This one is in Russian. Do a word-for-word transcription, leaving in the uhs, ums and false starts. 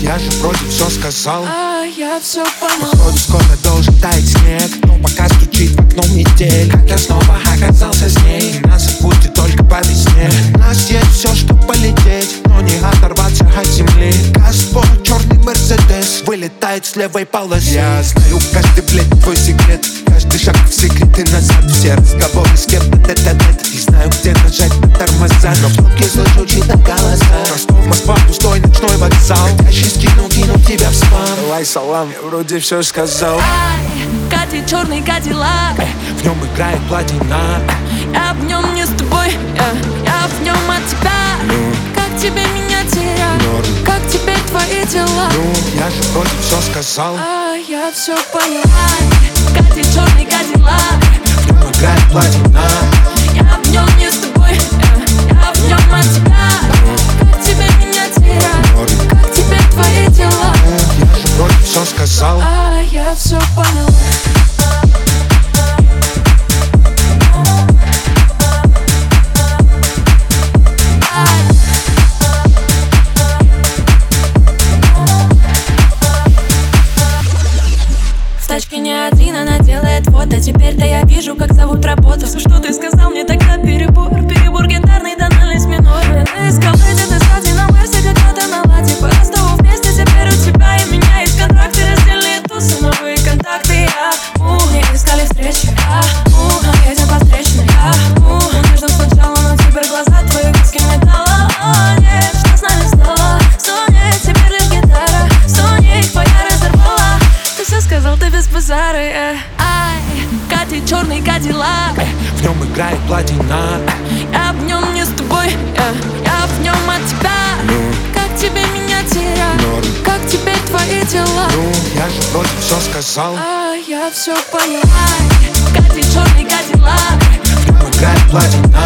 я же вроде все сказал. А я все поняла. Походу скоро должен таять снег, но пока стучит в окно метель. Как я снова оказался с ней, нас забудет только по весне. У нас есть все, чтобы полететь, но не оторваться от земли. Газпо, черный мерседес, вылетает с левой полосы. Я знаю каждый, блядь, твой секрет, каждый шаг в секреты назад. Все разговоры с кем-то тет-а-тет. Не знаю, где нажать на тормоза, но в трубке слышу чьи-то голоса. Ростов, Москва, пустой ночной вокзал. Хотящий скинул, кинул тебя в спам. Давай салам, я вроде все сказал. Ай, катит черный кадиллак, В нем играет платина. я в нем не с тобой, я, я в нем от тебя. Ну, Как тебе меня терять? норм. Как теперь твои дела? Ну, я же вроде все сказал. А я все поняла. Катит черный кадиллак, В нем играет платина. я в нем не с тобой, я, я в нем от тебя. Как тебе меня терять? Норм. Как теперь твои дела? Ну, я же вроде все сказал. А я все поняла. В тачке не один, она делает фото. Теперь-то я вижу, как зовут работу. Все, что ты сказал, мне тогда перебор. Перебор гитарный, тональность минор. Ты искал эти, ты стадии на версии, как-то на ладе. По Ростову вместе, теперь у тебя и меня есть контракты. Раздельные тусы, новые контакты. Я, у, не искали встречи. Я, у, но едем по встречной. Я, у, надежда сначала, но теперь глаза твои куски металла. О, нет, что с нами стало? Соня, теперь лишь гитара. Соня, их твоя разорвала. Ты все сказал, ты без базара, yeah. Ай, катит черный кадиллак, В нем играет платина. я в нем не с тобой, yeah. я в нем от тебя. Ну, Как тебе меня терять? норм. Как теперь твои дела? Ну, я же вроде все сказал. А я все поняла. Катит черный кадиллак, В нем играет платина.